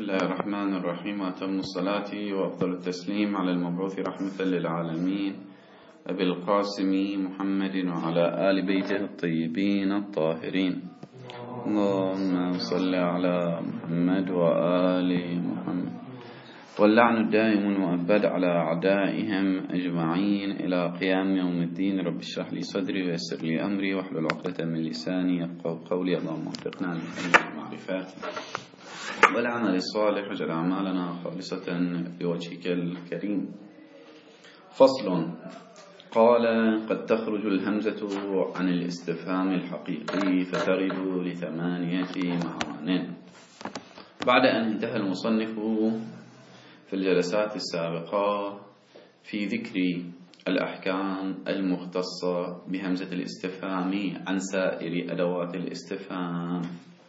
بسم الله الرحمن الرحيم، وأتم الصلاة وأفضل التسليم على المبعوث رحمة للعالمين أبي القاسم محمد وعلى آل بيته الطيبين الطاهرين. اللهم صل على محمد وآل محمد، واللعن الدائم المؤبد على أعدائهم أجمعين إلى قيام يوم الدين. رب اشرح لي صدري ويسر لي أمري واحلل عقدة من لساني يفقهوا قولي. اللهم وفقنا للمعرفة والعمل الصالح، واجعل أعمالنا خالصة لوجهك الكريم. فصل. قال: قد تخرج الهمزة عن الاستفهام الحقيقي فترد ل8 معان. بعد أن انتهى المصنف في الجلسات السابقة في ذكر الأحكام المختصة بهمزة الاستفهام عن سائر أدوات الاستفهام،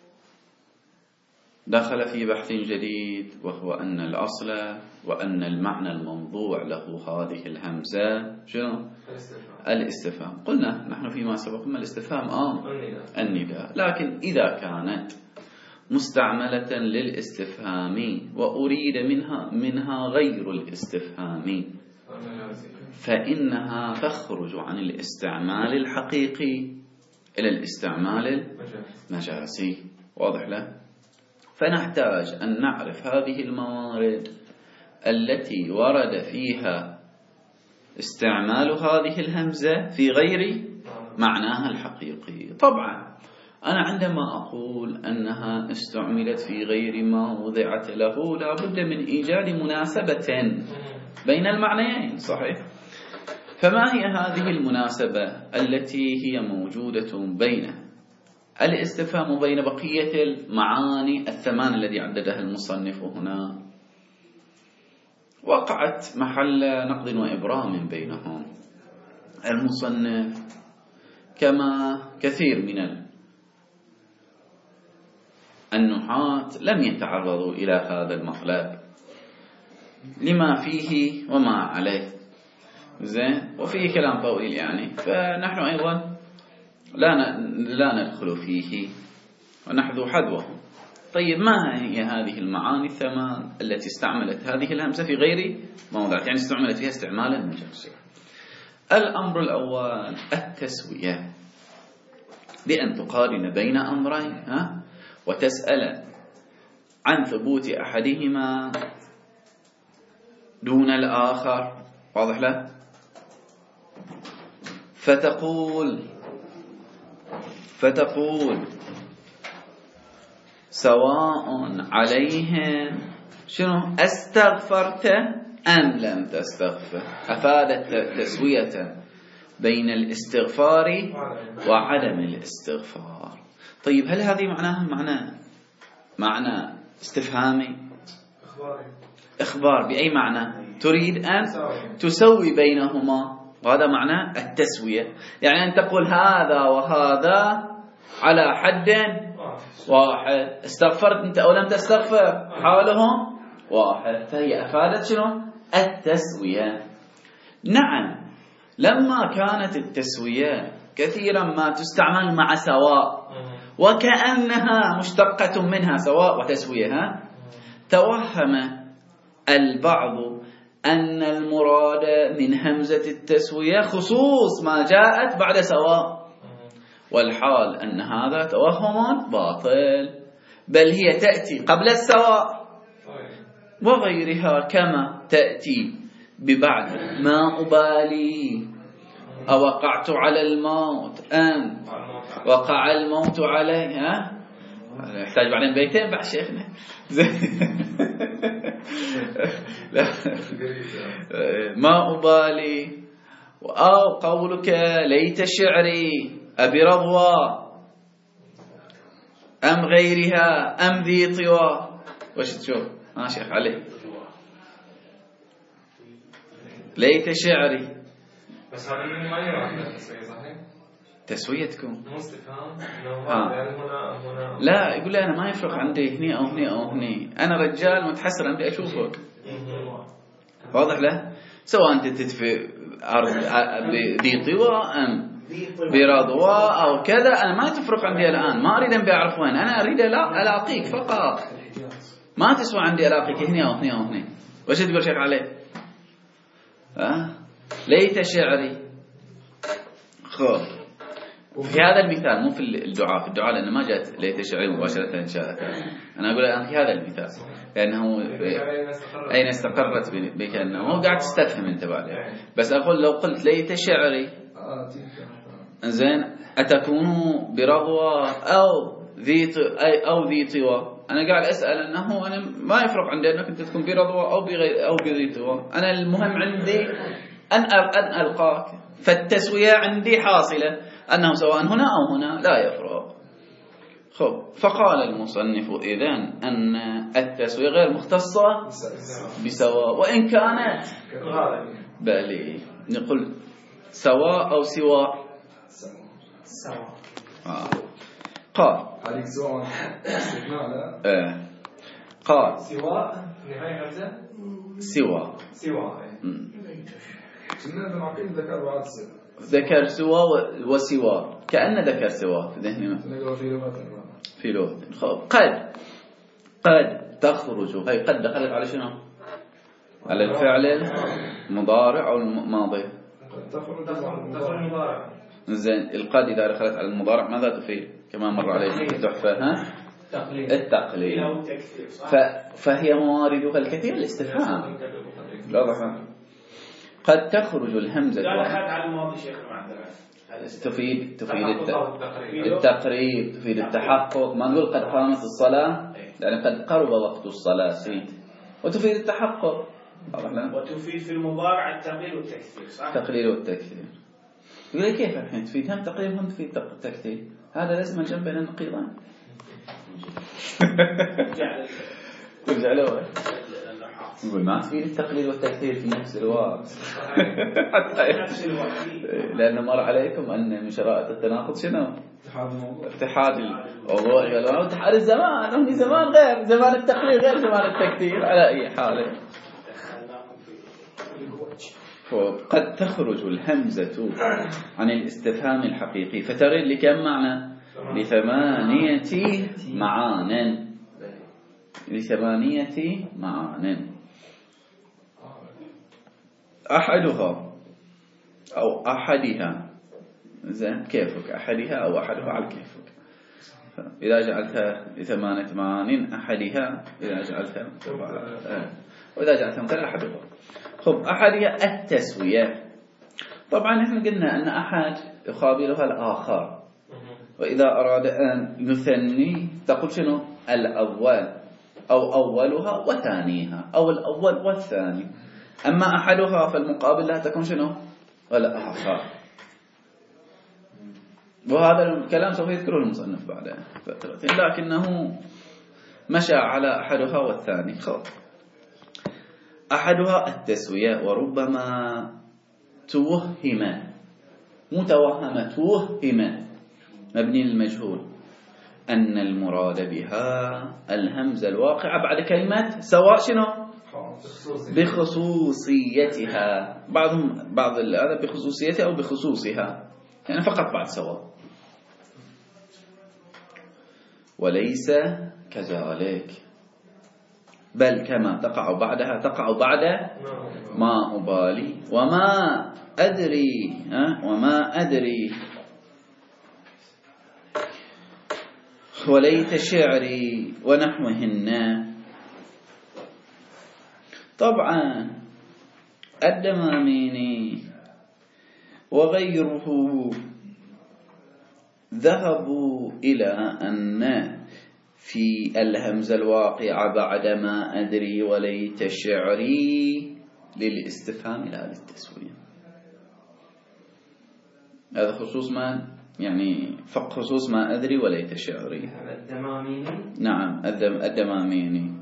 دخل في بحث جديد، وهو أن الأصل وأن المعنى الموضوع له هذه الهمزة شنو؟ الاستفهام. قلنا نحن فيما سبق ما الاستفهام النداء، لكن إذا كانت مستعملة للاستفهام وأريد منها غير الاستفهام فإنها تخرج عن الاستعمال الحقيقي إلى الاستعمال المجازي. واضح له؟ فنحتاج أن نعرف هذه الموارد التي ورد فيها استعمال هذه الهمزة في غير معناها الحقيقي. طبعا أنا عندما أقول أنها استعملت في غير ما وضعت له لا بد من إيجاد مناسبة بين المعنيين، صحيح؟ فما هي هذه المناسبة التي هي موجودة بين الاستفهام وبين بقية المعاني الثمان الذي عددها المصنف هنا؟ وقعت محل نقد وإبرام بينهم. المصنف كما كثير من النحاة لم يتعرضوا إلى هذا المطلب لما فيه وما عليه، زين، وفيه كلام طويل يعني، فنحن أيضا لا ندخل فيه ونحذو حذوه. طيب، ما هي هذه المعاني الثمان التي استعملت هذه الهمزة في غير موضع، يعني استعملت فيها استعمالا مجازيا؟ الأمر الأول التسوية، بأن تقارن بين أمرين وتسأل عن ثبوت أحدهما دون الآخر. واضح له؟ فتقول سواء عليهم شنو استغفرت أم لم تستغفر. أفادت تسوية بين الاستغفار وعدم الاستغفار. طيب، هل هذه معناها معنى استفهامي إخبار؟ بأي معنى؟ تريد أن تسوي بينهما، وهذا معنى التسوية، يعني أن تقول هذا وهذا على حد واحد. استغفرت أنت أو لم تستغفر، حالهم واحد، فهي أفادت شنو؟ التسوية. نعم، لما كانت التسوية كثيرا ما تستعمل مع سواء وكأنها مشتقة منها سواء وتسوية، توهم البعض أن المراد من همزة التسوية خصوص ما جاءت بعد سواء، والحال أن هذا توهم باطل، بل هي تأتي قبل السواء وغيرها، كما تأتي ببعد ما أبالي أوقعت على الموت أم وقع الموت عليه. يحتاج بعدين بيتين بعد شيخنا. ما أبالي، أو قولك ليت شعري أبي رضوى أم غيرها أم ذي طوى. وش تشوف شيخ علي؟ ليت شعري، بس هذا من ما يراقب التسوية، صحيح؟ تسويتكم مستفهام هنا. لا، يقول لي أنا ما يفرق عندي هني أو هني أو هني، أنا رجال متحسر عندي أشوفك. واضح له؟ سواء أنت تدفع أرض بذي طوى أم برضوى أو كذا، أنا ما تفرق عندي الآن، ما أريد أن أعرف وين، أنا أريد ألاقيك فقط. ما تسوى عندي ألاقيك هنا أو هنا أو هنا. وش تقول شيخ علي؟ ليت شعري. خب في هذا المثال، مو في الدعاء. في الدعاء لأنه ما جاءت ليت شعري مباشرة إن شاء الله. أنا أقول الآن في هذا المثال لأنه أين استقرت بك، أنه مو قاعد تستفهم أنت بعدين. بس أقول لو قلت ليت شعري زين أتكون برضوى أو ذي طوى. أنا قاعد أسأل أنه أنا ما يفرق عندي أنك أنت تكون برضوى أو بذي طوى. أنا المهم عندي أن ألقاك، فالتسوية عندي حاصلة، أنه سواء هنا أو هنا لا يفرق. خب فقال المصنف إذن أن التسوية غير مختصة بسواء، وإن كانت بل نقول سواء أو سواء. قال قال سواء نهاية همزة سواء ذكر ذكر سواء وسواء، كأن ذكر سواء في ذهننا في لغة. قد تخرج، هي قد دخلت على شنو؟ على الفعل المضارع أو الماضي. تخرج مضارع. زين القد إذا دخلت على المضارع ماذا تفيد؟ كما مر عليك في التحفة التقليد. فهي مواردها الكثير الاستفهام. واضح. قد تخرج الهمزة على الماضي شيخ تفيد التقريب، تفيد التحقق. ما نقول قد قامت الصلاة لأن قد قرب وقت الصلاة، وتفيد التحقق. وتفيد في المضارع التقليل والتكثير، صح؟ التقليل والتكثير. يقول لي كيف الحين تفيد هم تقليل هم تفيد التكثير؟ هذا لازم الجمع بين النقيضين. ترجع له يقول ما تفيد التقليل والتكثير في نفس الوقت. لأن مر عليكم أن من شرائط التناقض شنو؟ اتحاد الموضوع واتحاد الزمان. هم زمان غير زمان التقليل غير زمان التكثير على أي حال. قد تخرج الهمزة عن الاستفهام الحقيقي فترد لكم معنى؟ ل8 معان. ل8 معان. أحدها أو أحدها. زين كيفك؟ أحدها أو أحدها على كيفك. إذا جعلتها ل8 معان أحدها، إذا جعلتها وإذا جعلتها مثل أحدها. خب أحدها التسوية. طبعا نحن قلنا أن أحد يقابلها الآخر، وإذا أراد أن يثني تقول شنو؟ الأول أو أولها وثانيها، أو الأول والثاني. أما أحدها فالمقابل لها تكون شنو؟ الآخر. وهذا الكلام سوف يذكره المصنف بعد فترة، لكنه مشى على أحدها والثاني. خب أحدها التسوية، وربما توهم، متوهمة توهم مبني للمجهول، أن المراد بها الهمزة الواقعة بعد كلمة سواء شنو؟ بخصوصيتها. بعض هذا بخصوصيتها أو بخصوصها، يعني فقط بعد سواء. وليس كذلك، بل كما تقع بعدها تقع بعد ما أبالي وما أدري وما أدري وليت شعري ونحوهن. طبعا الدماميني وغيره ذهبوا إلى أن في الهمزة الواقعة بعد ما أدري وليت شعري للاستفهام لا للتسوية. هذا خصوص ما يعني خصوص ما أدري وليت شعري. الدماميني. نعم الدماميني.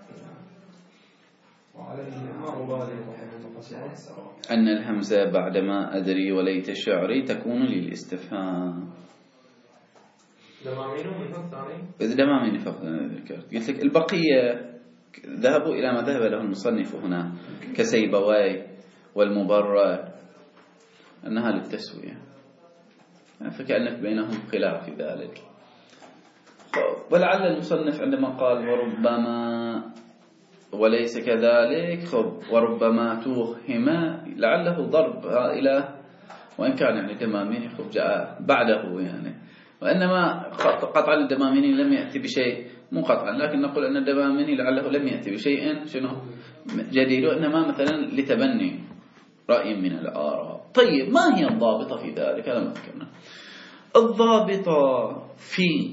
أن الهمزة بعد ما أدري وليت شعري تكون للاستفهام. دمامينه من الثاني. إذا دماميني فقط ذكرت. قلت لك البقية ذهبوا إلى ما ذهب له المصنف هنا كسيبوي والمبرر أنها للتسوية، فكأنك بينهم خلاف في ذلك. ولعل المصنف عندما قال وربما وليس كذلك وربما توهم لعله ضرب إلى، وإن كان يعني الدماميني جاء بعده يعني، وإنما قطعا الدماميني لم يأتي بشيء، مو قطعا لكن نقول أن الدماميني لعله لم يأتي بشيء شنو جديد، وإنما مثلا لتبني رأي من الآراء. طيب ما هي الضابطة في ذلك؟ هذا ما ذكرنا. الضابطة في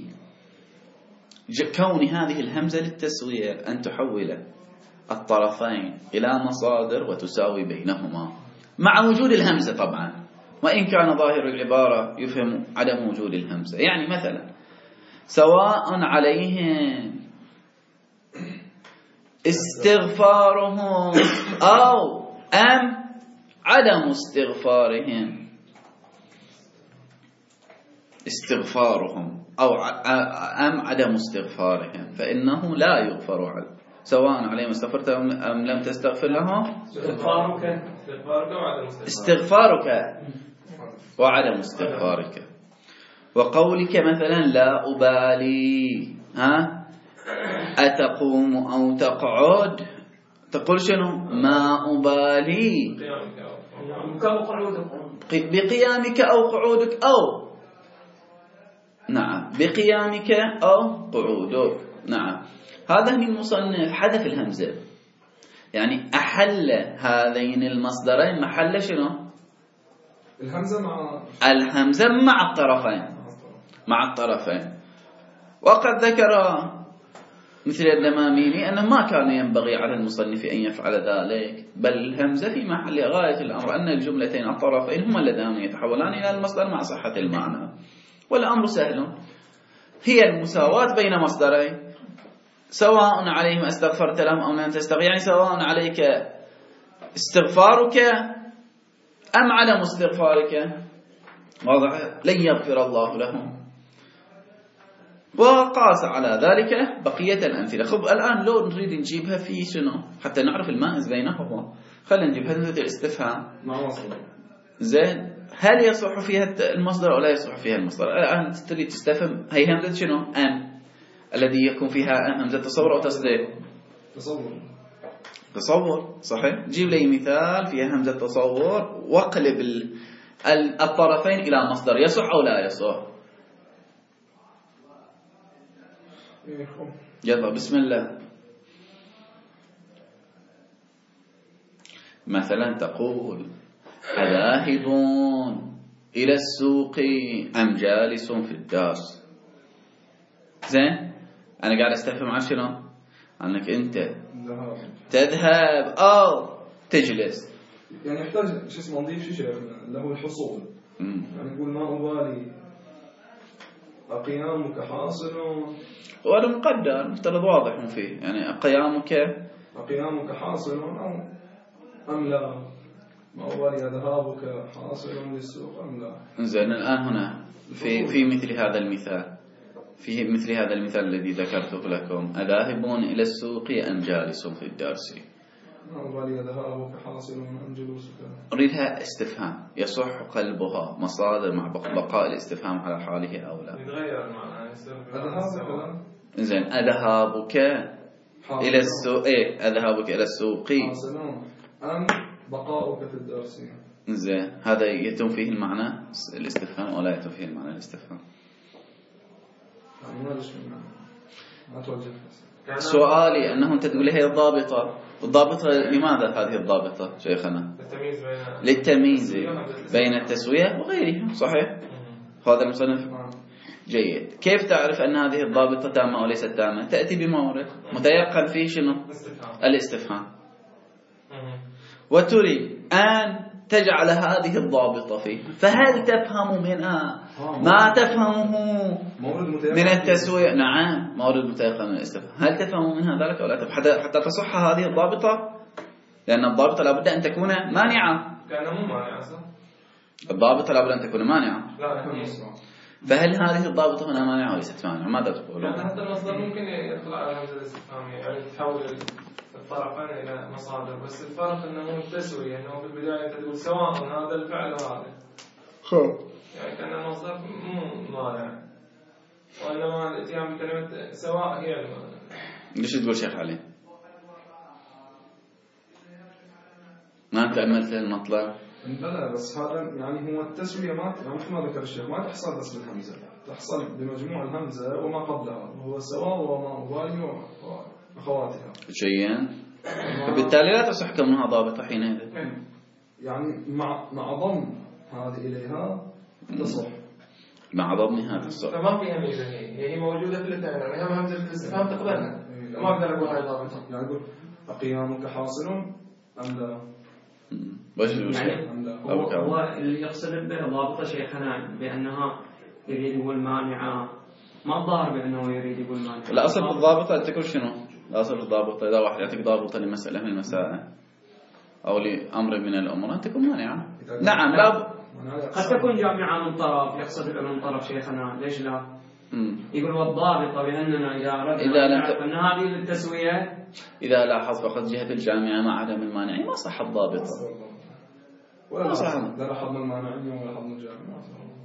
كون هذه الهمزة للتسوية أن تحول الطرفين إلى مصادر وتساوي بينهما مع وجود الهمزة طبعا، وإن كان ظاهر العبارة يفهم عدم وجود الهمزة. يعني مثلا سواء عليهم استغفارهم أو أم عدم استغفارهم، استغفارهم أو أم عدم استغفارهم، فإنه لا يغفر عنه سواء عليهم استغفرت أم لم تستغفر لهم. استغفارك وعدم استغفارك. وقولك مثلا لا أبالي أتقوم أو تقعد، تقول شنو؟ ما أبالي بقيامك أو قعودك، أو نعم بقيامك أو قعودك. نعم هذا المصنف حذف الهمزة، يعني أحل هذين المصدرين محل شنو؟ الهمزة مع الطرفين، مع الطرفين. وقد ذكر مثل الدماميني أنه ما كان ينبغي على المصنف أن يفعل ذلك، بل الهمزة في محل غاية الأمر أن الجملتين الطرفين هما اللذان يتحولان إلى المصدر مع صحة المعنى، والأمر سهل، هي المساواة بين مصدرين سواء عليهم استغفرت لهم أو لم تستغفر، يعني سواء عليك استغفارك أم عدم استغفارك، واضح؟ لن يغفر الله لهم. وقاس على ذلك بقية الأمثلة. خب الآن لو نريد نجيبها في شنو حتى نعرف المائز بينهما، خلينا نجيب همزة الاستفهام زين، هل يصح فيها المصدر أو لا يصح فيها المصدر؟ الآن تريد تستفهم هي همزة شنو؟ أم الذي يكون فيها همزة تصور أو تصديق؟ تصور صحيح. جيب لي مثال فيها همزة تصور واقلب الطرفين إلى مصدر، يصح أو لا يصح؟ يلا بسم الله. مثلا تقول أذاهب إلى السوق أم جالس في الدرس. زين أنا قاعد أستفهم عن شنو؟ أنك أنت تذهب أو تجلس. يعني يحتاج شو اسمه نضيف شو شيخنا اللي هو الحصول. يعني نقول ما أبالي أقيامك حاصل، وهذا مقدر مفترض واضح فيه، يعني أقيامك حاصل أم لا، ما أبالي ذهابك حاصل للسوق أم لا. زين الآن هنا في مثل هذا المثال، في مثل هذا المثال الذي ذكرته لكم أذاهبون إلى السوق أم جالس في الدرس، ما أبالي ذهابك حاصل أم جلوسك. أريدها استفهام يصح قلبها مصادر مع بقاء الاستفهام على حاله أو لا. يتغير معناه زين أذهابك إلى السوق، أذهابك إلى السوق أم بقاؤك في الدرس. زين هذا يتم فيه المعنى الاستفهام ولا يتم فيه المعنى الاستفهام؟ ما توجه. سؤالي أنه أنت تقول هي الضابطة لماذا هذه الضابطة شيخنا؟ للتمييز بين التسوية وغيرها، صحيح؟ هذا المصنف جيد. كيف تعرف أن هذه الضابطة تامة أو ليست تامة؟ تأتي بمورد متيقن فيه شنو؟ الاستفهام. وتريد أن تجعل هذه الضابطة فيه، فهل تفهم منها ما تفهمه من التسوية؟ نعم مورد متيقن من الاستفهام. هل تفهم منها ذلك أو لا تفهم حتى تصح هذه الضابطة؟ لأن الضابطة لابد أن تكون مانعة. كان مو مانعة صح؟ الضابطة لابد أن تكون مانعة. لا فهل هذه الضابطة هنا مانعة وليست مانعة؟ ماذا تقولون؟ يعني حتى المصدر ممكن يدخل على همزة الاستفهام، يعني تحول الطرفين إلى مصادر، بس الفرق أنه التسوية، أنه في البداية تقول سواء هذا الفعل وهذا، يعني كان المصدر مو مانع. وإنما الاتيان بكلمة سواء هي ليش تقول شيخ علي؟ ما تأملت المطلب؟ بلى، بس هذا يعني هو التسوية ما يعني مثل ما ذكر الشيخ ما تحصل بس بالهمزة، تحصل بمجموع الهمزة وما قبلها، وهو سواء وما أبالي وأخواتها. جيد. فبالتالي لا تصح كونها ضابطة حينئذ. يعني مع ضم هذه إليها تصح. مع ضمها تصح. فما فيها ميزة، هي موجودة في الاثنين، يعني هم همزة الاستفهام تقبلها. ما أقدر أقول هاي ضابطة. يعني أقول أقيامك حاصل أم لا؟ يعني هو اللي يقصد به ضابطة شيخنا بأنها يريد يقول مانعة، ما الظاهر بأنه يريد يقول مانعة. الأصل في الضابطة أن تكون شنو؟ الأصل في الضابطة إذا واحد يعطيك ضابطة لمسألة من المسائل أو لأمر من الأمور أن تكون مانعة. نعم لا قد تكون جامعة من طرف، يقصد من طرف شيخنا، ليش لا؟ يقول والضابطة بأننا إذا أردنا أن هذه للتسوية. إذا لاحظ فقد جهة الجامعة مع عدم المانع ما صح الضابطة. ولا صح. لا لاحظنا المانعين ولا لاحظنا الجامعة.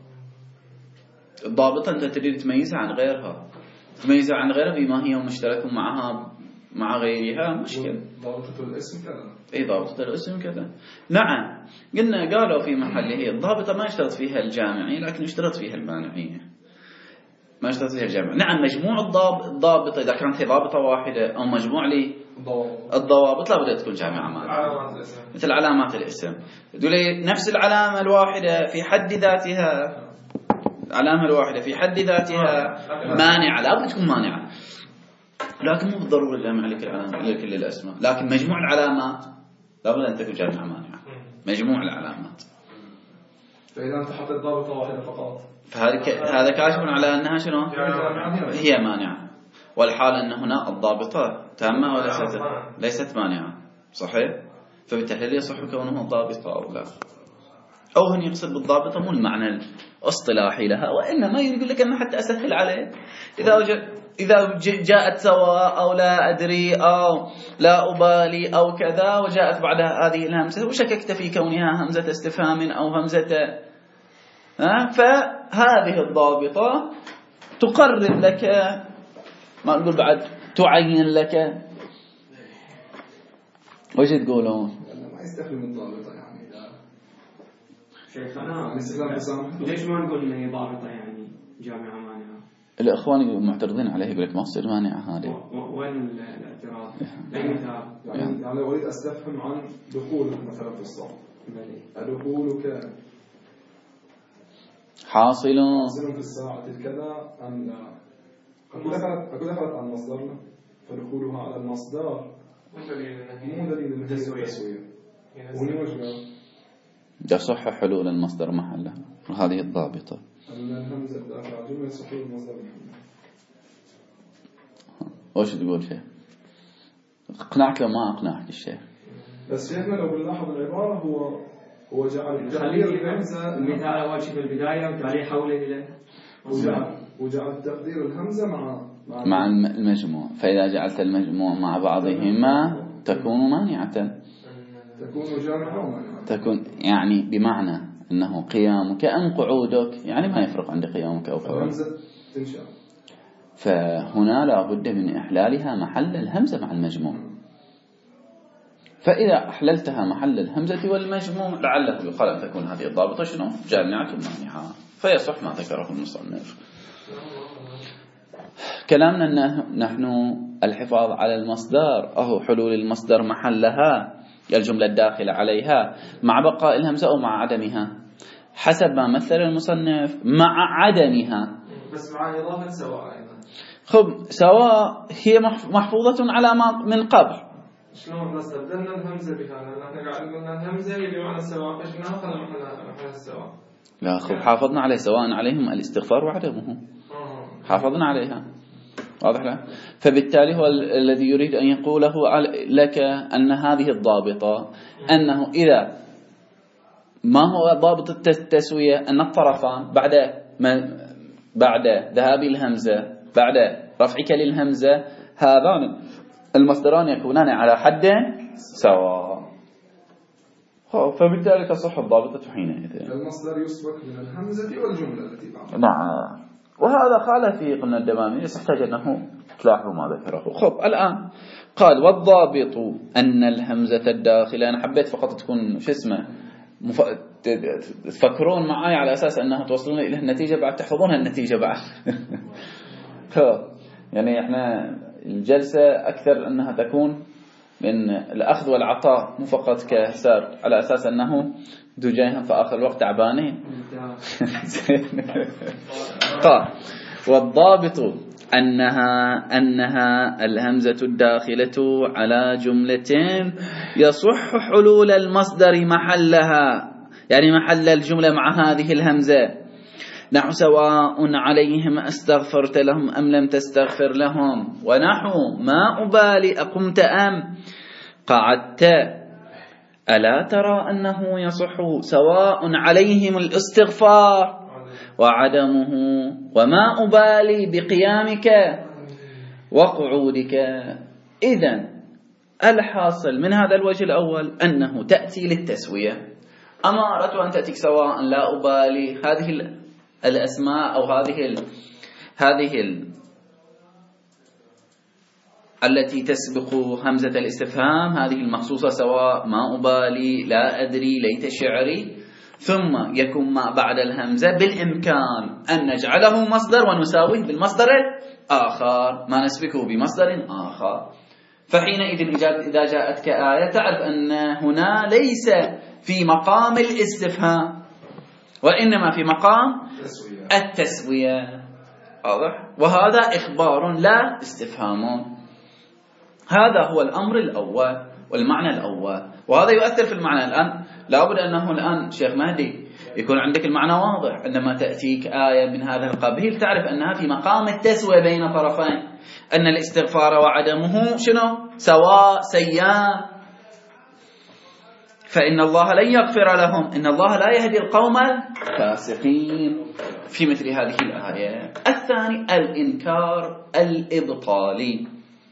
الضابطة أنت تريد تميزها عن غيرها، تميزها عن غيرها بما هي مشترك معها مع غيرها مشكل. ضابطة الاسم كذا. أي ضابطة الاسم كذا. نعم قالوا في محله الضابطة ما يشترط فيها الجامعية لكن يشترط فيها المانعية. ما يشترط فيها الجامع. نعم مجموع الضابطة إذا كانت هي ضابطة واحدة أو مجموع لي الضوابط لا بد تكون جامعة مانعة. مثل علامات الاسم تقول نفس العلامة الواحدة في حد ذاتها، العلامة الواحدة في حد ذاتها مانعة، لا بد تكون مانعة، لكن مو بالضرورة جامعة لكل الأسماء، لكن مجموع العلامات لا بد أن تكون جامعة مانعة. مجموع العلامات. فإذا أنت حطيت ضابطة واحدة فقط هذا كاشف على أنها شنو؟ هي مانعة. والحال أن هنا الضابطة تامة ليست مانعة. صحيح؟ فبالتالي يصح كونه ضابطة أو لا. أو هن يقصد بالضابطة مو المعنى الاصطلاحي لها، وإنما يقول لك أنه حتى أسهل عليه إذا جاءت سواء أو لا أدري أو لا أبالي أو كذا وجاءت بعد هذه الهمزة وشككت في كونها همزة استفهام أو همزة فهذه الضابطة تقرر لك، ما نقول بعد تعين لك. وش تقولون؟ ما يستخدم الضابطة يعني شيخنا ليش ما نقول إن هي ضابطة يعني جامعة مانعة؟ الإخوان معترضين عليه يقول لك ما تصير مانعة هذه. وين الاعتراض؟ يعني أريد أستفهم عن دخولك مثلا في الصف. دخولك حاصل في الساعة الكذا أم لا؟ أقول دخلت عن مصدرنا، فدخولها على المصدر مو دليل أنها تسوية. وهنا وجهه يصح حلول المصدر محله، وهذه الضابطة. أن الهمزة داخل جملة يصح المصدر محله. وش تقول شيء؟ أقنعك ما أقنعك الشيخ؟ بس شيخنا لو بنلاحظ العبارة هو جعل تقدير الهمزة المثال أول شيء في البداية وتالي حوله إليه وجعل تقدير الهمزة مع المجموع. فإذا جعلت المجموع مع بعضهما تكون مانعة، تكون جامعة ومانعة. تكون يعني بمعنى أنه قيامك أم قعودك، يعني ما يفرق عند قيامك أو قعودك. الهمزة تنشأ. فهنا لا بد من إحلالها محل الهمزة مع المجموع. فإذا أحللتها محل الهمزة والمجموع لعله يقال أن تكون هذه الضابطة شنو؟ جامعة مانعة، فيصح ما ذكره المصنف. كلامنا أن نحن الحفاظ على المصدر أو حلول المصدر محلها الجملة الداخلة عليها مع بقاء الهمزة أو مع عدمها حسب ما مثل المصنف مع عدمها. بس مع إضافة سواء أيضا. خب سواء هي محفوظة على ما من قبل. شلون بس بدلنا الهمزة بهذا؟ نحن قاعد قلنا الهمزة اللي بمعنى السواء، ايش بناخذ محل السواء؟ لا خب حافظنا عليه سواء عليهم الاستغفار وعدمه. حافظنا عليها. واضح له؟ فبالتالي هو الذي يريد أن يقوله لك أن هذه الضابطة أنه إذا ما هو ضابط التسوية أن الطرفان بعد ذهاب الهمزة بعد رفعك للهمزة هذان المصدران يكونان على حد سواء، فبالتالي تصح الضابطة حينئذ. المصدر يسبق من الهمزة والجملة التي بعدها. نعم وهذا خالف في قلنا الدمامي، يحتاج أنه تلاحظوا ما ذكره. خب الآن قال والضابط أن الهمزة الداخلة، أنا حبيت فقط تكون شو اسمه تفكرون معي على أساس أنها توصلون إلى النتيجة بعد تحفظونها النتيجة بعد. يعني احنا الجلسة أكثر أنها تكون من الأخذ والعطاء، مو فقط كحساب على أساس أنه دجاهم في آخر الوقت تعبانين. قال والضابط أنها الهمزة الداخلة على جملة يصح حلول المصدر محلها، يعني محل الجملة مع هذه الهمزة، نحو سواء عليهم أستغفرت لهم أم لم تستغفر لهم، ونحو ما أبالي أقمت أم قعدت، ألا ترى أنه يصح سواء عليهم الاستغفار وعدمه، وما أبالي بقيامك وقعودك. إذن الحاصل من هذا الوجه الأول أنه تأتي للتسوية. أما أردت أن تأتيك سواء لا أبالي، هذه الأسماء أو هذه التي تسبق همزة الاستفهام، هذه المخصوصة سواء ما أبالي لا أدري ليت شعري، ثم يكون ما بعد الهمزة بالإمكان أن نجعله مصدر ونساويه بالمصدر الآخر، ما نسبقه بمصدر آخر. فحينئذ إذا جاءتك آية تعرف أن هنا ليس في مقام الاستفهام وإنما في مقام التسوية. واضح؟ وهذا إخبار لا استفهام. هذا هو الأمر الأول والمعنى الأول، وهذا يؤثر في المعنى. الآن لابد أنه الآن شيخ مهدي يكون عندك المعنى واضح. عندما تأتيك آية من هذا القبيل تعرف أنها في مقام التسوية بين طرفين، أن الاستغفار وعدمه شنو؟ سواء سيان، فإن الله لن يغفر لهم، إن الله لا يهدي القوم الفاسقين، في مثل هذه الآية. الثاني الإنكار الإبطالي،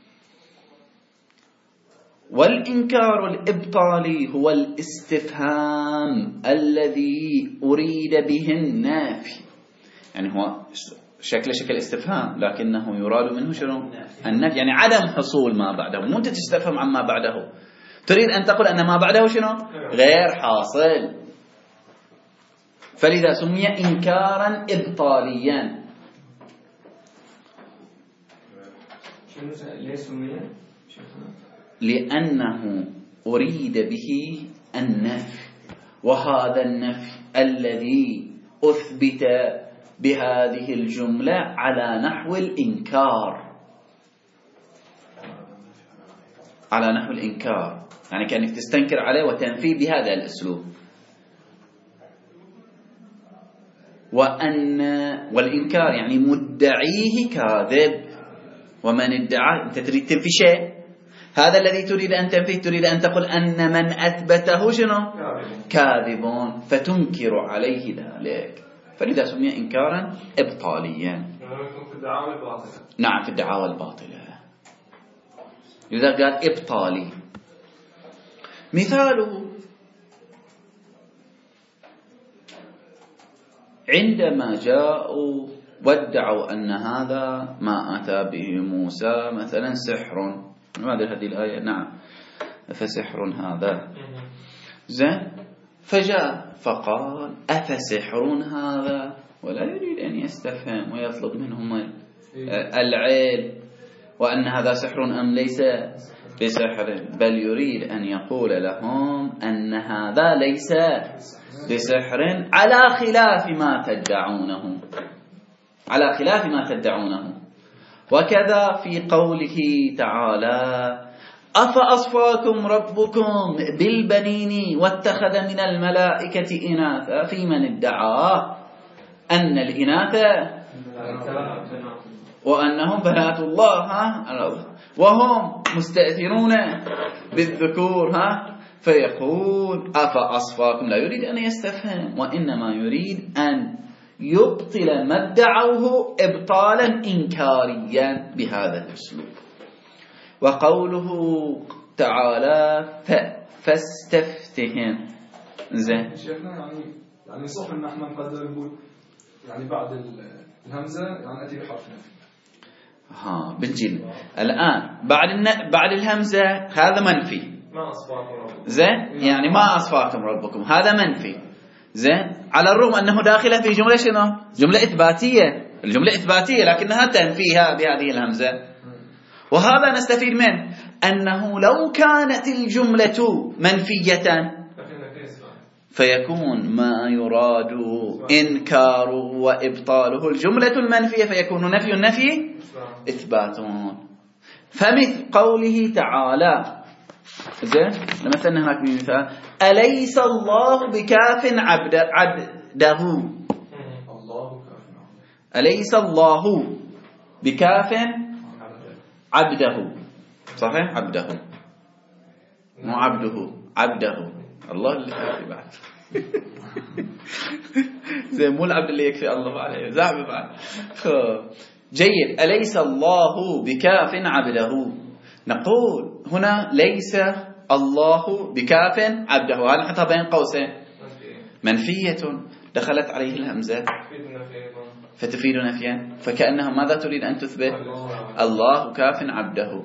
والإنكار الإبطالي هو الاستفهام الذي أريد به النافي، يعني هو شكل استفهام لكنه يراد منه شنو؟ النفي، يعني عدم حصول ما بعده، مو أنت تستفهم عما بعده، تريد أن تقول أن ما بعده شنو؟ غير حاصل، فلذا سمي إنكارا إبطاليا. ليه سمي؟ لأنه أريد به النفي، وهذا النفي الذي أثبت بهذه الجملة على نحو الإنكار، على نحو الإنكار، يعني كأنك تستنكر عليه وتنفي بهذا الأسلوب. والإنكار يعني مدعيه كاذب، ومن ادعى أنت تريد تنفي شيء، هذا الذي تريد أن تنفيه، تريد أن تقول أن من أثبته شنو؟ كاذبون، فتنكر عليه ذلك، فلذا سمي إنكارا إبطاليا. في الدعاوى الباطلة. نعم، في الدعاوى الباطلة، لذا قال إبطالي. مثاله عندما جاءوا وادعوا أن هذا ما أتى به موسى مثلا سحر، ماذا هذه الآية؟ نعم، فسحر هذا زين، فجاء فقال أفسحر هذا، ولا يريد أن يستفهم ويطلب منهم العلم وأن هذا سحر أم ليس بسحر، بل يريد أن يقول لهم أن هذا ليس بسحر على خلاف ما تدعونه، على خلاف ما تدعونه. وكذا في قوله تعالى أفأصفاكم ربكم بالبنين واتخذ من الملائكة إناثا، في من ادعى أن الإناث وأنهم بنات الله وهم مستأثرون بالذكور فيقول أفأصفاكم، لا يريد أن يستفهم وإنما يريد أن يبطل ما ادعوه إبطالا إنكاريا بهذا الأسلوب. وقوله تعالى فاستفتهم، زين شيخنا يعني صح ان احنا نقدر نقول يعني بعد الهمزة يعني أتي بحرف نفي. بنجي الآن بعد الهمزة هذا منفي. ما أصفاكم ربكم. زين، يعني ما أصفاكم ربكم، هذا منفي. زين، على الرغم أنه داخله في جملة شنو؟ جملة إثباتية. الجملة إثباتية لكنها تنفيها بهذه الهمزة. وهذا نستفيد منه أنه لو كانت الجملة منفية فيكون ما يراد إنكاره وإبطاله الجملة المنفية، فيكون نفي النفي إثبات. فمثل قوله تعالى، زين، مثلا هناك مثال: أليس الله بكاف عبده. أليس الله بكاف عبده. صحيح، عبده مو عبده، عبده. الله اللي كافي بعد. زين، مو العبد اللي يكفي الله عليه، زعم بعد. جيد. أليس الله بكاف عبده. نقول هنا ليس الله بكاف عبده، هذا نحطها بين قوسين، منفية دخلت عليه الهمزة فتفيد نفيا، فكأنها ماذا تريد أن تثبت؟ الله كاف عبده.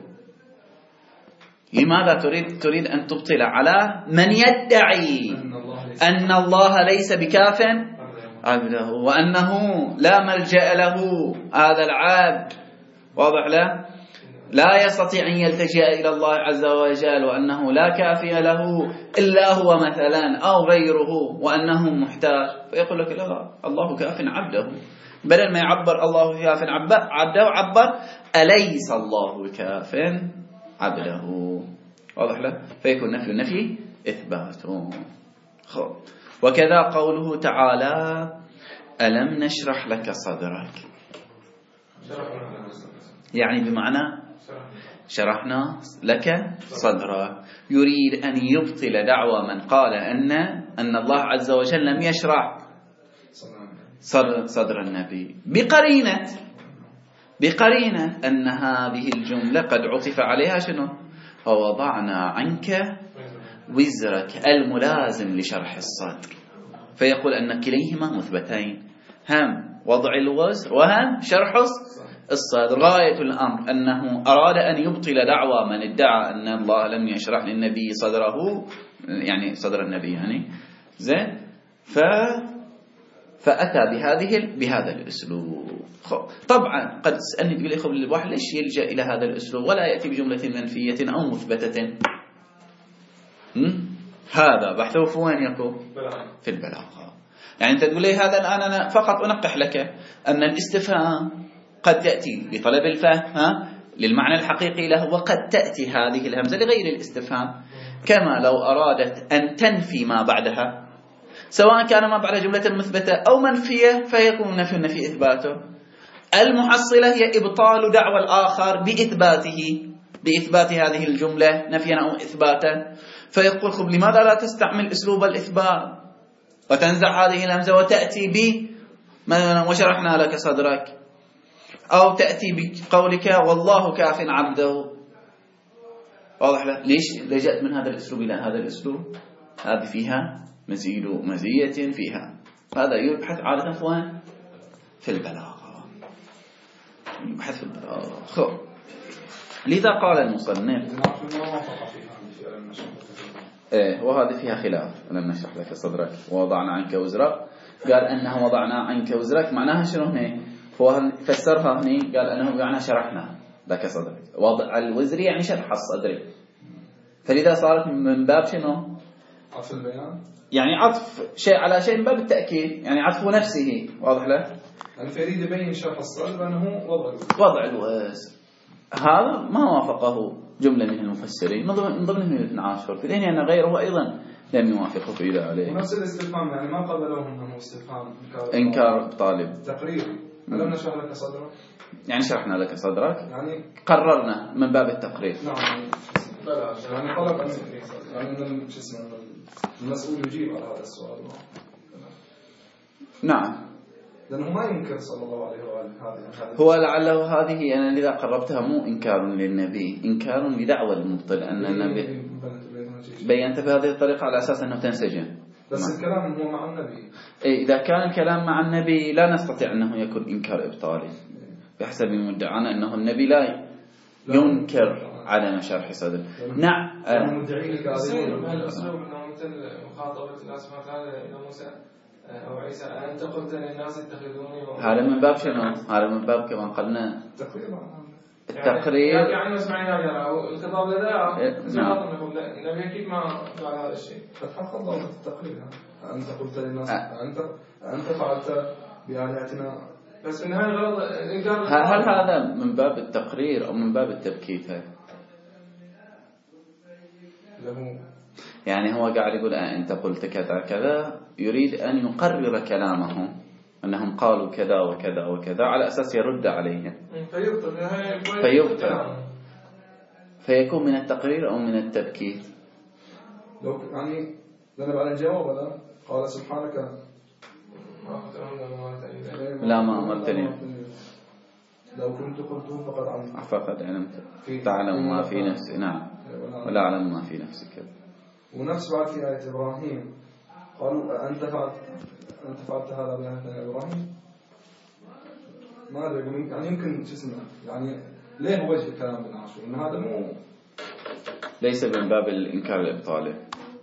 لماذا تريد أن تبطل على من يدعي أن الله ليس بكاف عبده، وأنه لا ملجأ له هذا العبد، واضح له، لا يستطيع أن يلتجئ إلى الله عز وجل، وأنه لا كافي له إلا هو مثلا أو غيره، وأنه محتاج، فيقول لك لا، الله كاف عبده. بدل ما يعبر الله كاف عبده عبر أليس الله كاف عبده، واضح له، فيكون نفي النفي إثبات. وكذا قوله تعالى: ألم نشرح لك صدرك، يعني بمعنى شرحنا لك صدرك. يريد أن يبطل دعوى من قال أن الله عز وجل لم يشرح صدر النبي بقرينة أن هذه الجملة قد عطف عليها شنو؟ ووضعنا عنك وزرك الملازم لشرح الصدر، فيقول أن كليهما مثبتين، هم وضع الوزر وهم شرح الصدر. غاية الأمر أنه أراد أن يبطل دعوى من ادعى أن الله لم يشرح للنبي صدره، يعني صدر النبي يعني، زين، فأتى بهذا الأسلوب. طبعا قد تسألني تقول لي خب الواحد ليش يلجأ إلى هذا الأسلوب ولا يأتي بجملة منفية أو مثبتة؟ هذا بحثه في وين يكون؟ في البلاغة. يعني أنت تقول لي هذا الآن أنا فقط أنقح لك أن الاستفهام قد تأتي لطلب الفهم للمعنى الحقيقي له، وقد تأتي هذه الهمزة لغير الاستفهام، كما لو أرادت أن تنفي ما بعدها، سواء كان ما بعد جملة مثبتة أو منفية، فيكون نفي النفي إثباته. المحصلة هي إبطال دعوى الآخر بإثبات هذه الجملة نفيا أو إثباتا، فيقول خب لماذا لا تستعمل أسلوب الإثبات وتنزع هذه الهمزة وتأتي وشرحنا لك صدرك، أو تأتي بقولك والله كاف عبده. واضح له ليش لجأت من هذا الأسلوب إلى هذا الأسلوب؟ هذه فيها مزيد مزية فيها. هذا يبحث عادة في البلاغة، يبحث في البلاغة. لذا قال المصنف وهذه فيها خلاف. لم نشرح لك صدرك ووضعنا عنك وزرك، قال أنه وضعنا عنك وزرك معناها شنو هنا؟ فسرها هنا قال أنه معناها شرحنا لك صدرك. وضع الوزر يعني شرح الصدر، فلذا صارت من باب شنو؟ عطف البيان، يعني عطف شيء على شيء من باب التأكيد، يعني عطف نفسه. واضح له؟ يعني فريد يبين شرح الصدر بأنه وضع الوزر. هذا ما وافقه جملة من المفسرين من ضمنهم ابن عاشور، في ذهني أن غيره أيضا لم يوافقه في ذلك عليه. ونفس الاستفهام يعني ما قبلوه أنه استفهام إنكار طالب تقرير. ألم نشرح لك صدرك، يعني شرحنا لك صدرك، يعني قررنا من باب التقرير. نعم، يعني طلب يعني المسؤول يجيب على هذا السؤال. نعم، لأنه ما ينكر صلى الله عليه وآله. هو لعله هذه أنا إذا قربتها مو إنكار للنبي، إنكار لدعوى المبطل أن النبي بينت بهذه الطريقة على أساس أنه تنسجم. بس الكلام هو مع النبي. إذا كان الكلام مع النبي لا نستطيع أنه يكون إنكار إبطالي بحسب مدعانا أنه النبي لا ينكر عدم شرح صدره. نعم. يصير بهالأسلوب أنه مثل مخاطبة الله سبحانه وتعالى إلى موسى أو عيسى أنت قلت للناس اتخذوني. هذا من باب شنو؟ هذا من باب كما قلنا التقرير. يعني سمعنا يا الخطاب لدى النبي أكيد ما قال هذا الشيء. فتحقق الله التقرير. أنت قلت للناس أنت فعلت بآلهتنا. بس في النهاية غلط. هل هذا من باب التقرير أو من باب التبكيت؟ يعني هو قاعد يقول أنت قلت كذا كذا، يريد أن يقرر كلامهم أنهم قالوا كذا وكذا وكذا على أساس يرد عليهم فيبطل. فيكون من التقرير أو من التبكيت. لو يعني لنا بعد الجواب ولا قال سبحانك لا ما أمرتني لو كنت قلته فقد علمت تعلم ما في نفسي. نعم ولا أعلم ما في نفسك. ونفس بعد في آية إبراهيم قالوا أنت فعلت هذا بآية إبراهيم. ما أدري يعني يمكن اسمه يعني ليه وجه الكلام ابن عاشور إن هذا مو ليس من باب الإنكار الإبطالي.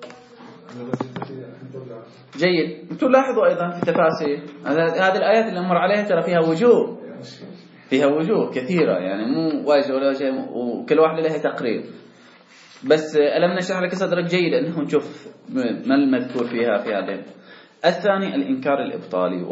جيد. تلاحظوا أيضا في تفاسير هذه الآيات اللي أمر عليها ترى فيها وجوه كثيرة، يعني مو واجه ولا شيء، وكل واحدة لها تقرير. بس ألم نشرح لك صدرك جيد أنه نشوف ما المذكور فيها في هذه. الثاني الإنكار الإبطالي،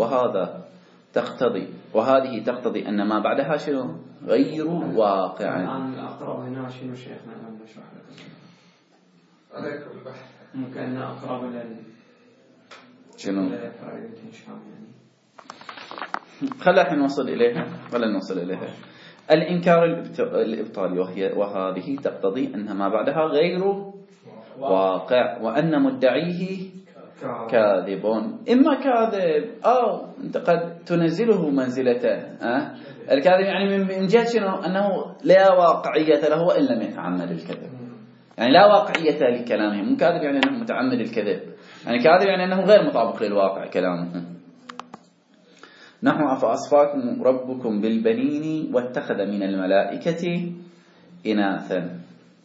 وهذه تقتضي أن ما بعدها شنو غير واقع. الآن الأقرب هنا شنو شيخنا ألم نشرح لك عليكم البحث ممكن أقرب إلى شنو يعني. خلينا الحين نوصل إليها ولا نوصل إليها. الإنكار الإبطالي وهذه تقتضي أن ما بعدها غير واقع وأن مدعيه كاذب. إما كاذب أو أنت قد تنزله منزلته. الكاذب يعني من جهة شنو أنه لا واقعية له وإن لم يتعمد الكذب، يعني لا واقعية لكلامه. مو كاذب يعني أنه متعمد الكذب، يعني كاذب يعني أنه غير مطابق للواقع كلامه. نحن أفأصفاكم ربكم بالبنين واتخذ من الملائكة إناثا.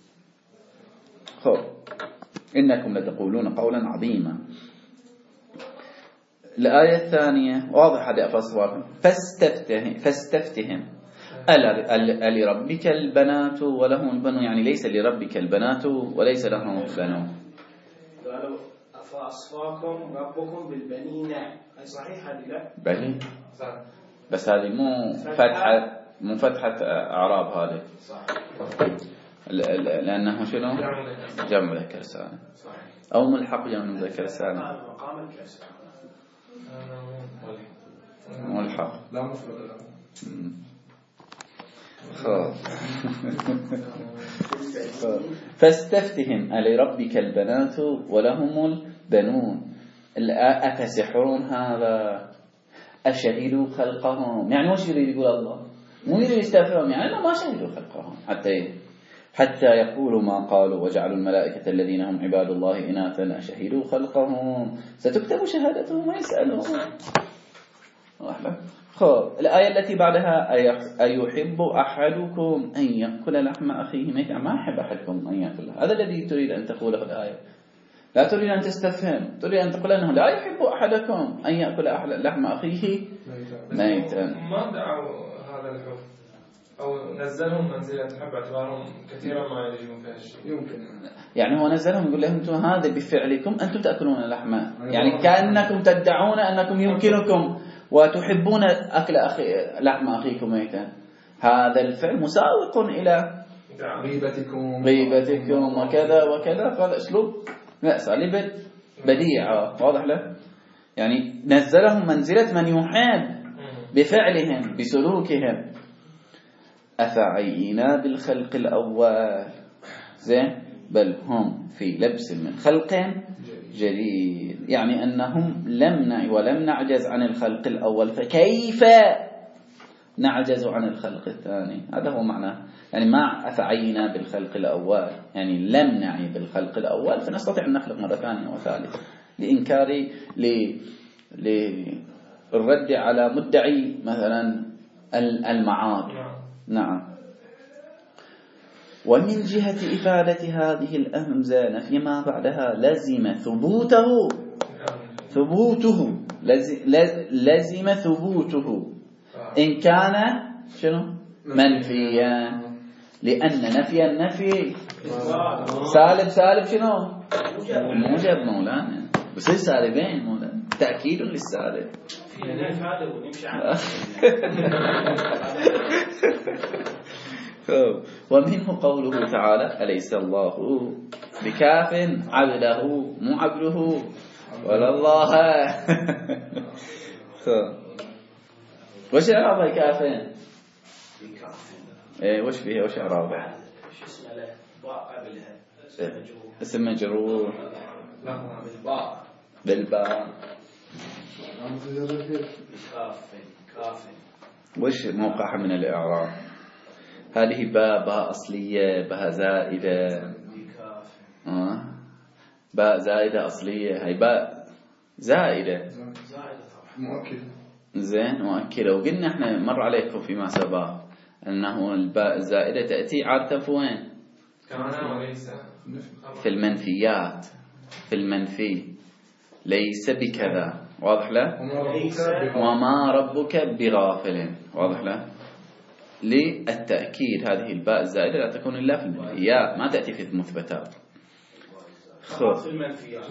إنكم لتقولون قولا عظيما. الآية الثانية واضح هذا أفأصفاكم فاستفتهم ألربك البنات ولهم البنون، يعني ليس لربك البنات وليس لهم البنون. قالوا أفأصفاكم ربكم بالبنين، هل صحيح هذه؟ لا بنين بس هذه مو فتحة أعراب هذه، لأنه شنو جمع ذكر سالم أو ملحق جمع ذكر سالم. مقام الكسر ملحق لا مفرد. فاستفتهم ألربك البنات ولهم البنون أفسحر هذا أشهدوا خلقهم، يعني وش يريد يقول الله؟ مو يريد يستفهم يعني ما شهدوا خلقهم حتى يقولوا ما قالوا وجعلوا الملائكة الذين هم عباد الله إناثا أشهدوا خلقهم ستكتب شهادتهم ويسألون. الآية التي بعدها أيحب أحدكم أن يأكل لحم أخيه ميتا. ما يحب أحدكم أن يأكل، هذا الذي تريد أن تقوله الآية. لا تريد أن تستفهم، تريد أن تقول أنه لا يحب أحدكم أن يأكل لحم أخيه ميتا. ما دعوا هذا الحب أو نزلهم منزلة حب اعتبارهم كثيرا ما يجيبون فيها الشيء. يمكن يعني هو نزلهم يقول لهم أنتم هذا بفعلكم أنتم تأكلون اللحم، يعني كأنكم تدعون أنكم يمكنكم وتحبون أكل لحم أخيكم ميتا. هذا الفعل مساوق إلى غيبتكم وكذا وكذا. هذا أسلوب أساليب بديعة واضح له، يعني نزلهم منزلة من يحب بفعلهم بسلوكهم. أفعينا بالخلق الأول زين بل هم في لبس من خلق جديد، يعني أنهم ولم نعجز عن الخلق الأول فكيف نعجز عن الخلق الثاني. هذا هو معناه، يعني ما أفعينا بالخلق الأول يعني لم نعي بالخلق الأول فنستطيع أن نخلق مرة ثانية وثالثة. لإنكار للرد على مدعي مثلا المعاد. نعم. ومن جهة إفادة هذه الهمزة نفي ما بعدها لزم ثبوته إن كان شنو منفيا، لأن نفي النفي سالب شنو موجب مولانا، بس سالبين مولانا، تأكيد للسالب. ومنه قوله تعالى أليس الله بكاف عبده، مو عبده ولا الله. وش إعرابها كافين؟ ايه وش فيها؟ وش إعرابها؟ اسم مجرور بالباء. وش موقعها من الإعراب؟ هذه باء أصلية، باء زائدة، باء زائدة أصلية، هي باء زائدة مؤكد. زين مؤكدة. وقلنا احنا مر عليكم فيما سبق أنه الباء الزائدة تأتي عادة في وين؟ في المنفيات، في المنفي ليس بكذا، واضح له؟ وما ربك بغافل، واضح له؟ للتأكيد هذه الباء الزائدة لا تكون إلا في المنفيات، ما تأتي في المثبتات. في المنفيات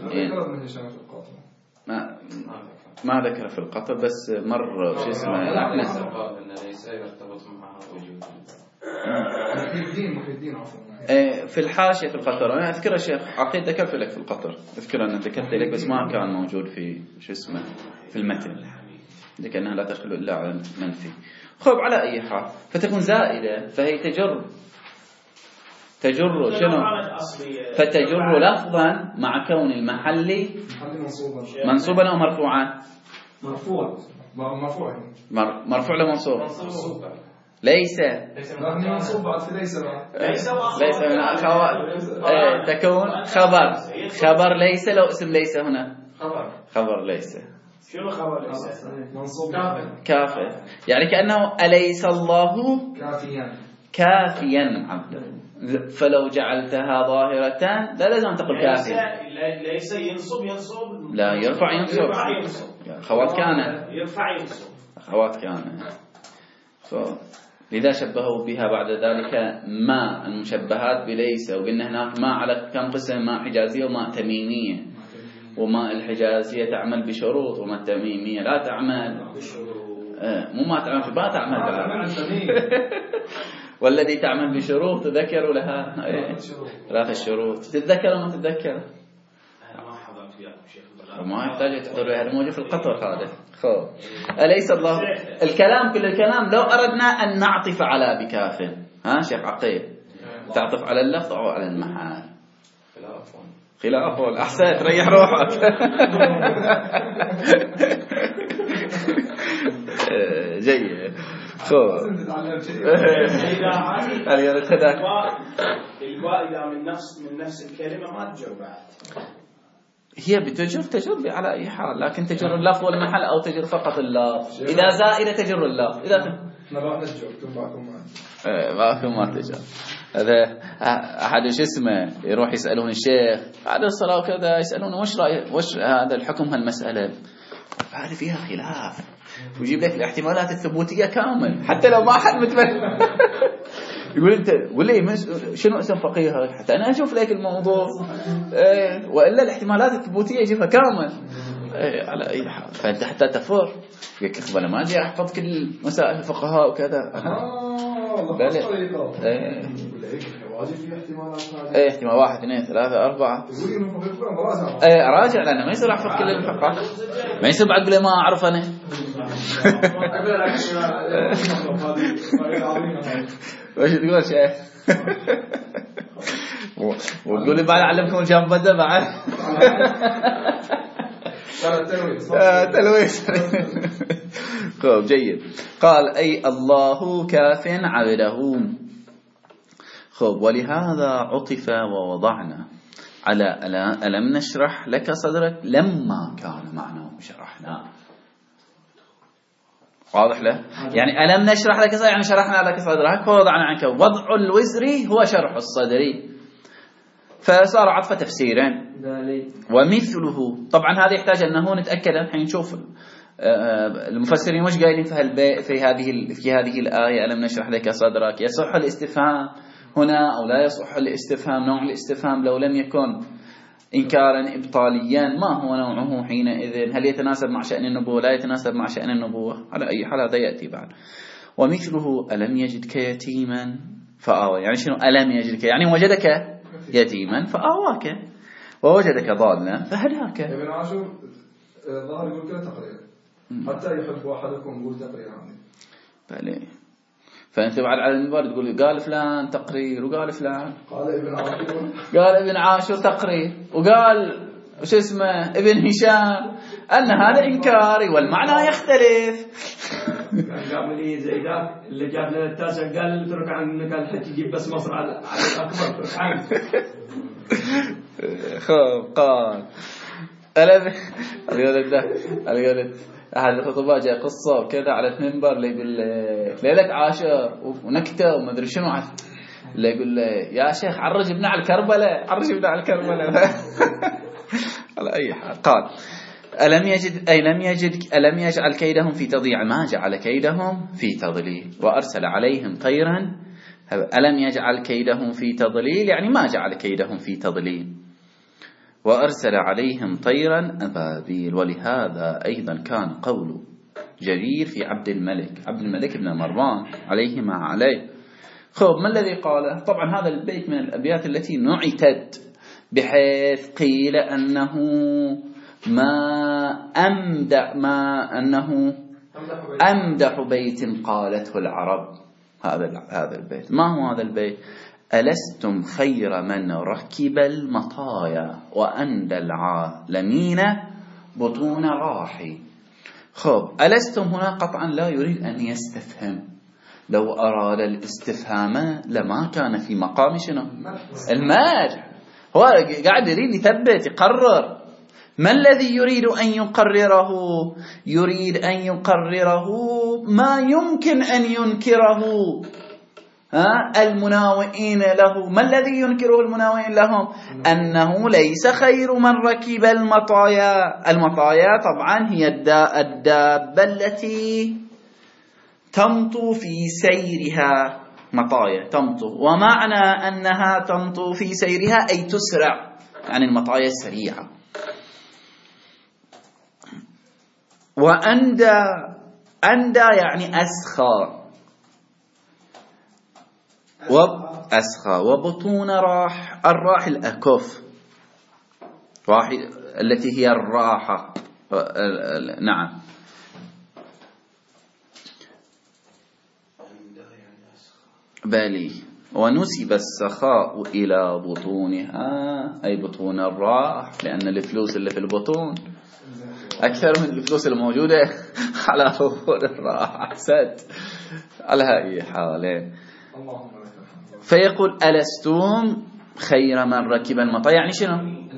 ما ذكر في القطر، بس مر شو اسمه في الحاشية في القطر. أنا أذكر الشيخ عقيد ذكرت لك في القطر، أذكر أن ذكرت لك بس ما كان موجود في شو اسمه في المتن، لكنها لا تدخل إلا على المنفي. خب على أي حال فتكون زائدة، فهي تجر شنو؟ فتجر لفظا مع كون المحل منصوبا أو مرفوعا. مرفوع لمنصوب. ليس من أخوات تكون خبر ليس. لو اسم ليس هنا خبر ليس. شنو خبر ليس؟ منصوب كافر، يعني كأنه أليس الله كافيا عبده، فلو جعلتها ظاهرة لا لازم تقول كافيا. ليس ينصب لا يرفع ينصب. خوات كان يرفع ينصب. خوات كان. لذا شبهوا بها بعد ذلك ما المشبهات بليس، وقلنا هناك ما على كم قسم: ما حجازية وما تميمية. وما الحجازية تعمل بشروط، وما التميمية لا تعمل مو ما تعمل ما تعمل والذي تعمل بشروط ذكروا لها 3 شروط. تتذكر وما تتذكر ما يحتاج تحضر، هذا موجود في القطر هذا. خب أليس الله الكلام كل الكلام لو أردنا أن نعطف على بكاف، ها شيخ عقيل، تعطف على اللفظ أو على المحال؟ خلاف الأحسن تريح روحك. جيد. خب الباء إذا من نفس الكلمة ما تجر بعد، هي تجر على أي حال، لكن تجر اللفظ والمحل أو تجر فقط اللفظ. إذا زائدة تجر اللفظ، إذا ما تجر. هذا أحد شو اسمه يروح يسألون الشيخ بعد الصلاة وكذا، يسألون وش هذا الحكم هالمسألة، فهذه فيها خلاف، ويجيب لك الاحتمالات الثبوتية كامل حتى لو ما حد متفهم. يقول أنت قول لي شنو اسم فقيه حتى أنا أشوف لك الموضوع، وإلا الاحتمالات الثبوتية يجيبها كامل. على أي حال فأنت حتى تفر يقول أنا ما أجي أحفظ كل مسائل الفقهاء وكذا. احتمال 1 2 3 4 راجع، لأنه ما يصير أحفظ كل الفقهاء، ما يصير بعد بلا ما أعرف أنا. وش تقول شيخ؟ وتقول لي بعد أعلمكم الجنبذة بعد تلويس. طيب جيد. قال أي الله كاف عبده. خب ولهذا عطف ووضعنا على ألم نشرح لك صدرك لما كان معناه شرحنا. واضح له؟ يعني ألم نشرح لك صدرك يعني شرحنا لك صدرك ووضعنا عنك. وضع الوزر هو شرح الصدر، فصار عطف تفسيرين. ومثله طبعا هذا يحتاج أنه نتأكد الحين نشوف المفسرين وش قايلين في هذه الآية ألم نشرح لك صدرك. يصح الاستفهام هنا أو لا يصح الاستفهام؟ نوع الاستفهام لو لم يكن إنكارا إبطاليا ما هو نوعه حينئذ؟ هل يتناسب مع شأن النبوة؟ لا يتناسب مع شأن النبوة؟ على أي حال هذا يأتي بعد. ومثله ألم يجدك يتيما فآوى. يعني شنو ألم يجدك؟ يعني وجدك يتيما فآواك، ووجدك ضالا فهداك. ابن عاشور ظهر يقول كذا تقرير حتى يحب أحدكم يقول تقرير عندي. بلى. فأنت بعد على المنبر تقول قال فلان تقرير وقال فلان قال ابن عاشور تقرير وقال وش اسمه ابن هشام أن هذا إنكاري والمعنى يختلف. قام لي زي ذاك اللي جاب لنا التاسع قال اترك عنك الحج يجيب بس مصر على الأكبر اترك عنك. خب قال الولد أحد الخطباء جاء قصة وكذا على المنبر اللي يقول ليلة عاشر ونكتة وما أدري شنو اللي يقول يا شيخ عرج ابن على الكربلاء على أي حال. قال ألم يجعل كيدهم في تضييع؟ ما جعل كيدهم في تضليل. وأرسل عليهم طيرا. ألم يجعل كيدهم في تضليل يعني ما جعل كيدهم في تضليل. وأرسل عليهم طيرا أبابيل. ولهذا أيضا كان قول جرير في عبد الملك بن مروان عليهما عليه. خب ما الذي قاله؟ طبعا هذا البيت من الأبيات التي نعتت بحيث قيل أنه أمدح بيت قالته العرب. هذا البيت ما هو هذا البيت؟ ألستم خير من ركب المطايا وأندى العالمين بطون راحي. خب ألستم هنا قطعا لا يريد أن يستفهم. لو أراد الاستفهام لما كان في مقام شنو؟ المدح. هو قاعد يريد يثبت يقرر. ما الذي يريد أن يقرره؟ يريد أن يقرره ما يمكن أن ينكره المناوئين له. ما الذي ينكره المناوئين لهم؟ أنه ليس خير من ركب المطايا. المطايا طبعا هي الدابة التي تمطو في سيرها. مطايا تمطو، ومعنى أنها تمطو في سيرها أي تسرع، يعني المطايا السريعة. وأندى يعني أسخى، وبطون راح. الراح الأكف، راح التي هي الراحة. نعم. بالي. ونسب السخاء إلى بطونها أي بطون الراح، لأن الفلوس اللي في البطون أكثر من الفلوس الموجودة على ظهور الراح. أحسنت. على هذه حالة فيقول ألستم خير من ركب المطايا. يعني شنو؟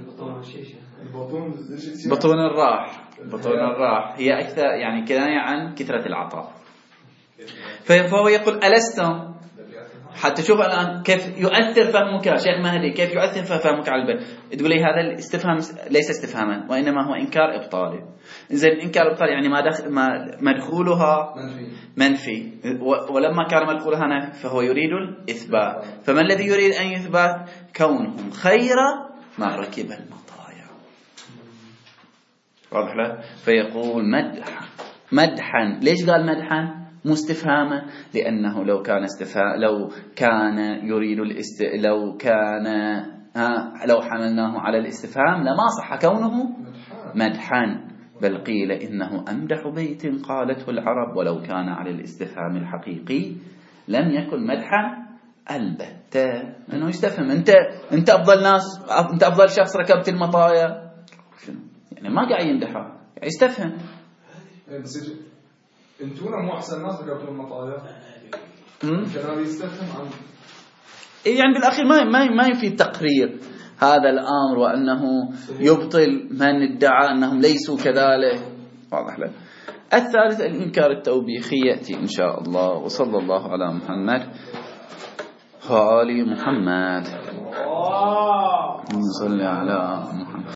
بطون الراح. بطون الراح هي أكثر يعني كناية عن كثرة العطاء. فهو يقول ألستم، حتى شوف الآن كيف يؤثر فهمك شيخ مهدي، كيف يؤثر فهمك على البيت. تقول لي هذا الاستفهام ليس استفهاما وإنما هو إنكار إبطالي. إذن إنكار إبطالي يعني ما مدخولها منفي، ولما كان مدخولها نفي فهو يريد الإثبات. فما الذي يريد أن يثبت؟ كونهم خير من ركب المطايا. واضح له؟ فيقول مدحا. ليش قال مدحا مستفهاما؟ لأنه لو كان يريد لو حملناه على الاستفهام لما صح كونه مدحا، بل قيل إنه أمدح بيت قالته العرب. ولو كان على الاستفهام الحقيقي لم يكن مدحا البتة، لأنه يستفهم أنت أفضل ناس، أنت أفضل شخص ركبت المطايا، يعني ما قاعد يمدحه، يعني يستفهم. انتونا مو احسن ناس ركبتوا المطايا. كان يستفهم عن يعني بالاخير ما يفيد تقرير. هذا الأمر وأنه يبطل من ادعى أنهم ليسوا كذلك. واضح لك. الثالث الإنكار التوبيخي يأتي إن شاء الله. وصلى الله على محمد وآل محمد. صلى على محمد.